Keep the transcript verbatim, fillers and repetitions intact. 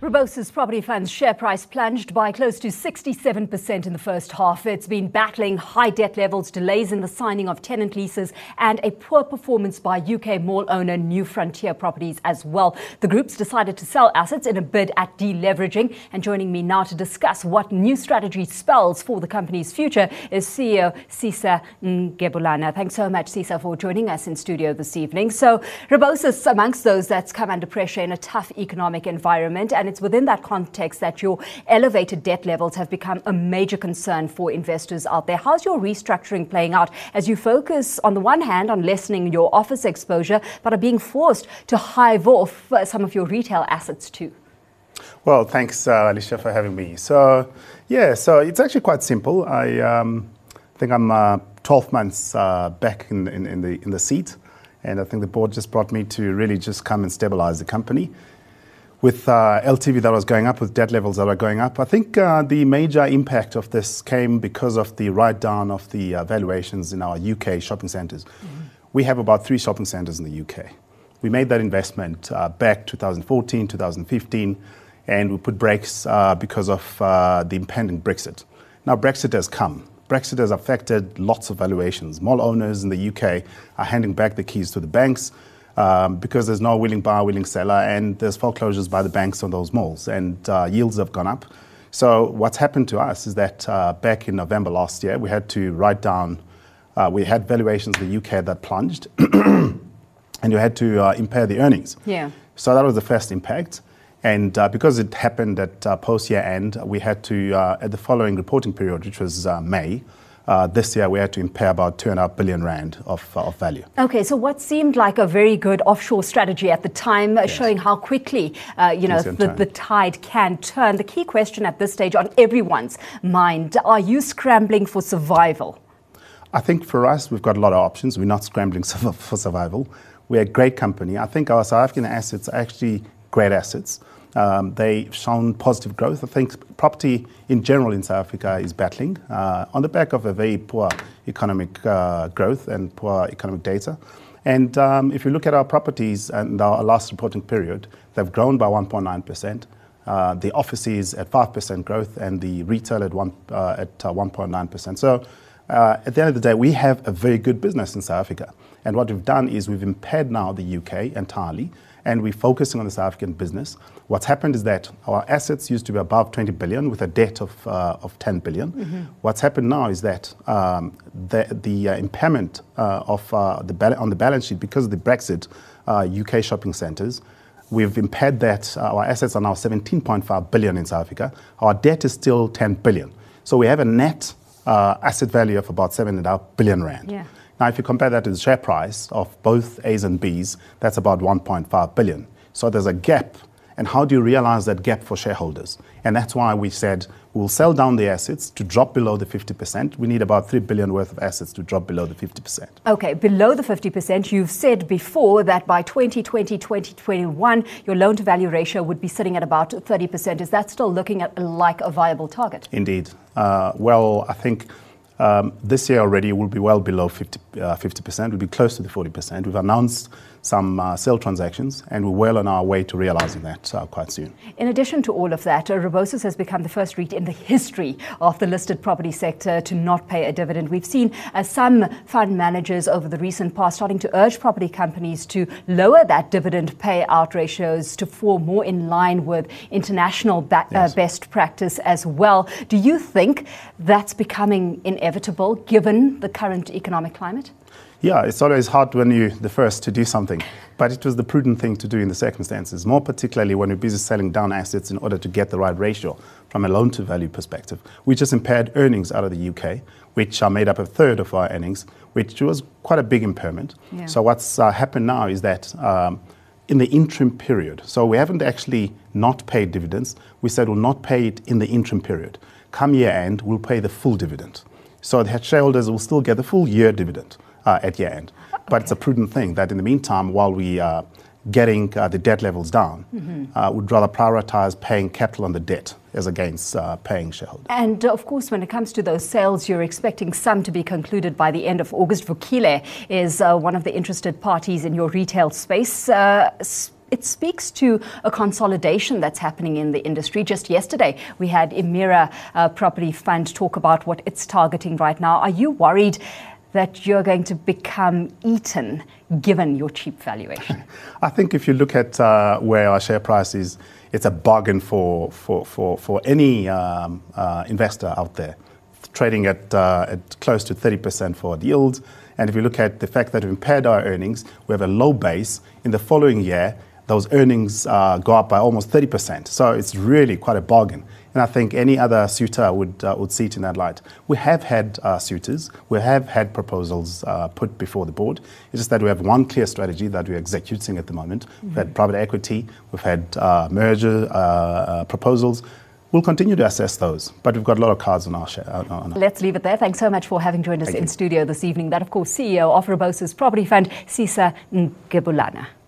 Rebosis Property Fund's share price plunged by close to sixty-seven percent in the first half. It's been battling high debt levels, delays in the signing of tenant leases, and a poor performance by U K mall owner New Frontier Properties as well. The group's decided to sell assets in a bid at deleveraging. And joining me now to discuss what new strategy spells for the company's future is C E O Sisa Ngebulana. Thanks so much, Sisa, for joining us in studio this evening. So Rebosis amongst those that's come under pressure in a tough economic environment, and it's within that context that your elevated debt levels have become a major concern for investors out there. How's your restructuring playing out as you focus, on the one hand, on lessening your office exposure, but are being forced to hive off uh, some of your retail assets too? Well, thanks, uh, Alicia, for having me. So, yeah, so it's actually quite simple. I um, think I'm uh, twelve months uh, back in, in, in, the, in the seat, and I think the board just brought me to really just come and stabilize the company. With uh, L T V that was going up, with debt levels that are going up, I think uh, the major impact of this came because of the write-down of the uh, valuations in our U K shopping centres. Mm-hmm. We have about three shopping centres in the U K. We made that investment uh, back twenty fourteen, twenty fifteen, and we put brakes uh, because of uh, the impending Brexit. Now, Brexit has come. Brexit has affected lots of valuations. Mall owners in the U K are handing back the keys to the banks. Um, because there's no willing buyer, willing seller, and there's foreclosures by the banks on those malls, and uh, yields have gone up. So what's happened to us is that uh, back in November last year, we had to write down, uh, we had valuations in the U K that plunged, and you had to uh, impair the earnings. Yeah. So that was the first impact. And uh, because it happened at uh, post-year end, we had to, uh, at the following reporting period, which was uh, May, Uh, this year we had to impair about two and a half billion rand of, uh, of value. Okay, so what seemed like a very good offshore strategy at the time, yes, showing how quickly uh, you know the, the tide can turn. The key question at this stage on everyone's mind: are you scrambling for survival? I think for us, we've got a lot of options. We're not scrambling for survival. We're a great company. I think our South African assets are actually great assets. Um, they've shown positive growth. I think property in general in South Africa is battling uh, on the back of a very poor economic uh, growth and poor economic data. And um, if you look at our properties and our last reporting period, they've grown by one point nine percent. Uh, the office is at five percent growth and the retail at one uh, at uh, one point nine percent. So uh, at the end of the day, we have a very good business in South Africa. And what we've done is we've impaired now the U K entirely, and we're focusing on the South African business. What's happened is that our assets used to be above twenty billion with a debt of uh, of ten billion. Mm-hmm. What's happened now is that um, the, the uh, impairment uh, of uh, the bal- on the balance sheet because of the Brexit uh, U K shopping centres, we've impaired that. Uh, our assets are now seventeen point five billion in South Africa. Our debt is still ten billion. So we have a net uh, asset value of about seven and a half billion rand. Yeah. Now, if you compare that to the share price of both A's and B's, that's about one point five billion. So there's a gap. And how do you realize that gap for shareholders? And that's why we said we'll sell down the assets to drop below the fifty percent. We need about three billion worth of assets to drop below the fifty percent. Okay, below the fifty percent, you've said before that by twenty twenty, twenty twenty-one, your loan to value ratio would be sitting at about thirty percent. Is that still looking at like a viable target? Indeed. Uh, well, I think Um, this year already will be well below fifty, uh, fifty percent. We'll be close to the forty percent. We've announced some uh, sale transactions, and we're well on our way to realizing that uh, quite soon. In addition to all of that, uh, Rebosis has become the first REIT in the history of the listed property sector to not pay a dividend. We've seen uh, some fund managers over the recent past starting to urge property companies to lower that dividend payout ratios to fall more in line with international ba- yes. uh, best practice as well. Do you think that's becoming inevitable given the current economic climate? Yeah, it's always hard when you're the first to do something, but it was the prudent thing to do in the circumstances, more particularly when you're busy selling down assets in order to get the right ratio from a loan-to-value perspective. We just impaired earnings out of the U K, which are made up a third of our earnings, which was quite a big impairment. Yeah. So what's uh, happened now is that um, in the interim period, so we haven't actually not paid dividends, we said we'll not pay it in the interim period. Come year end, we'll pay the full dividend. So the shareholders will still get the full year dividend uh, at year end. But okay. It's a prudent thing that in the meantime, while we are getting uh, the debt levels down, mm-hmm. uh, we'd rather prioritize paying capital on the debt as against uh, paying shareholders. And uh, of course, when it comes to those sales, you're expecting some to be concluded by the end of August. Vukile is uh, one of the interested parties in your retail space. Uh, it speaks to a consolidation that's happening in the industry. Just yesterday, we had Emira uh, Property Fund talk about what it's targeting right now. Are you worried that you're going to become eaten given your cheap valuation? I think if you look at uh, where our share price is, it's a bargain for, for, for, for any um, uh, investor out there, trading at, uh, at close to thirty percent forward yield. And if you look at the fact that we've impaired our earnings, we have a low base. In the following year, those earnings uh, go up by almost thirty percent. So it's really quite a bargain. And I think any other suitor would uh, would see it in that light. We have had uh, suitors. We have had proposals uh, put before the board. It's just that we have one clear strategy that we're executing at the moment. Mm-hmm. We've had private equity. We've had uh, merger uh, uh, proposals. We'll continue to assess those, but we've got a lot of cards on our share. On our Let's leave it there. Thanks so much for having joined us Thank in you. studio this evening. That, of course, C E O of Rebosis Property Fund, Sisa Ngubulana.